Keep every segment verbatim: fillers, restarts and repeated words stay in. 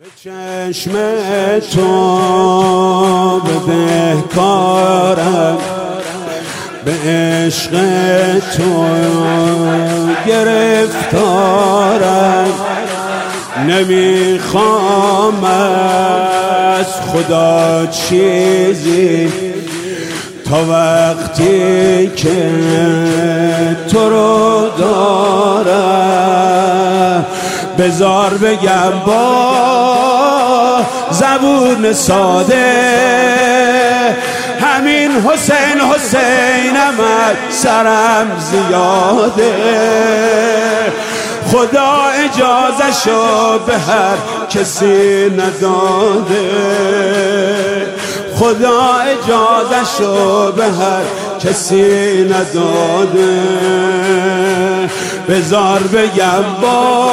چشم تو بدهکارم، به عشق تو گرفتارم. نمیخوام از خدا چیزی تا وقتی که تو رو دارم. بذار بگم با زبون ساده، همین حسین حسینم از سرم زیاده. خدا اجازه‌شو به هر کسی نداده، خدا اجازه‌شو به هر کسی نداده. بذار بگم با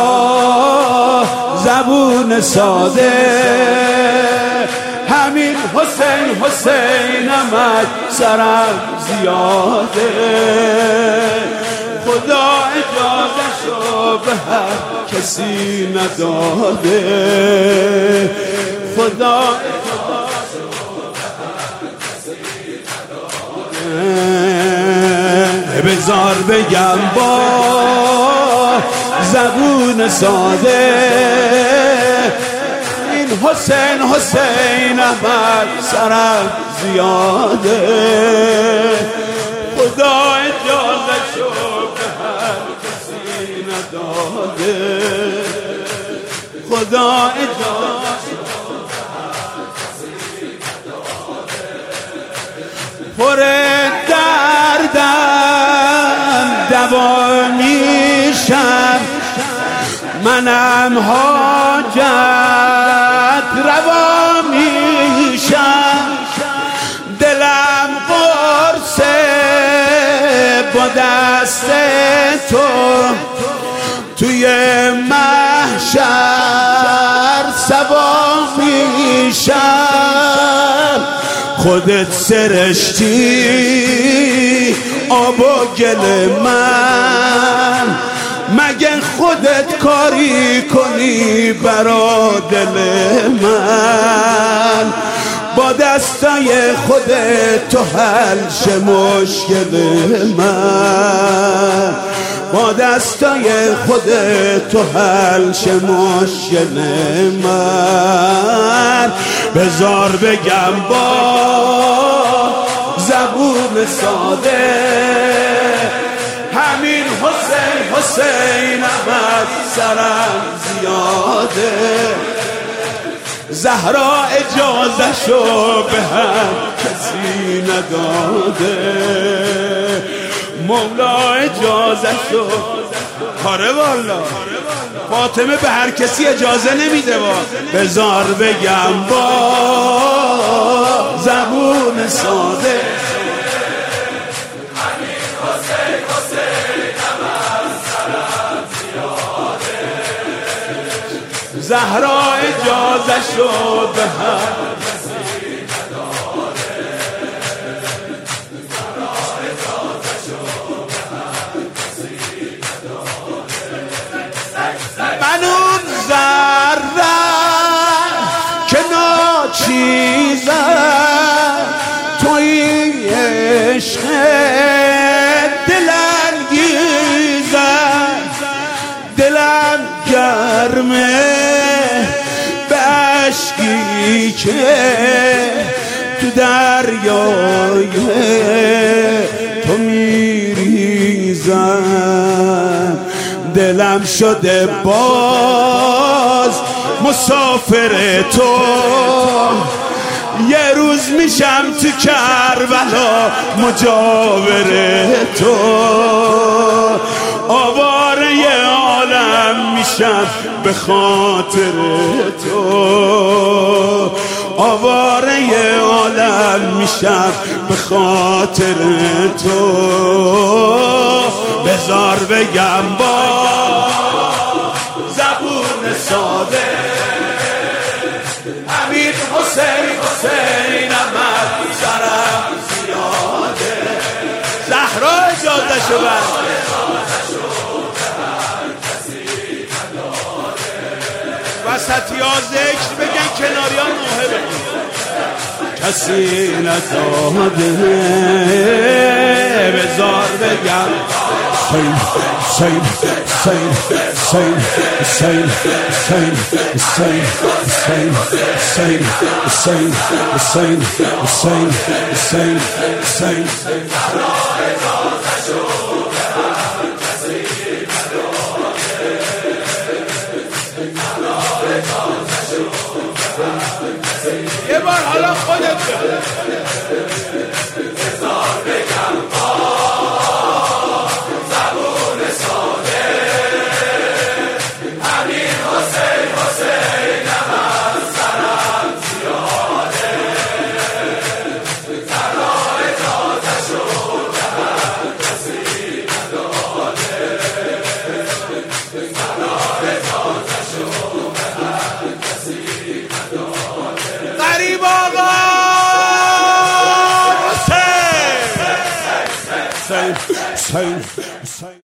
زبون ساده، همین حسین حسینم از سرم زیاده. خدا اجازه‌شو به هر کسی نداده، خدا اجازه‌شو به هر کسی نداده. بذار بگم با زبون ساده، این حسین حسینم از سرم زیاده. خدا اجازه‌شو به هر کسی نداده، خدا اجازه‌شو به هر کسی نداده. پر دردم دوا میشم، منم حاجت روا میشم. دلم قرصه با دست تو توی محشر سوا میشم. خودت سرشتی آب و گل من، مگه خودت کاری کنی برا دل من؟ با دستای خودت تو حل شه مشکل من، با دستای خودت تو حل شه مشکل من. بذار بگم با زبون ساده، همین حسین حسینم از سرم زیاده. زهرا اجازه‌شو به هر کسی نداده، مولا اجازه‌شو. آره والا فاطمه به هر کسی اجازه نمیده. با بذار بگم با زبون ساده، زهرا اجازه‌شو به هر کسی نداده، زهرا اجازه‌شو به هر کسی نداده. من اون ذره که ناچیزم، توی عشق دلانگیزم. دلم گرمه عشقی که تو دریای تو میریزم. دلم شده باز مسافر تو، یه روز میشم تو کربلا مجاور تو. آواره عالم میشم به خاطر تو، آواره عالم میشم به خاطر تو. بذار بگم با زبون ساده، همین حسین حسینم از سرم زیاده. زهرا اجازه‌شو بر وسطی ها ذکر بگن، کناری ها نوحه بگن. کسی نداده بذار بگم حسین حسین حسین حسین حسین حسین حسین حسین حسین حسین حسین حسین حسین حسین یه بار حالا خودت بذار بگم زبون ساده همین حسین حسینم از سرم زیاده سرای تازه شد هم کسی نداده سرای تازه شد هم کسی نداده غریب آقا حسین حسین حسین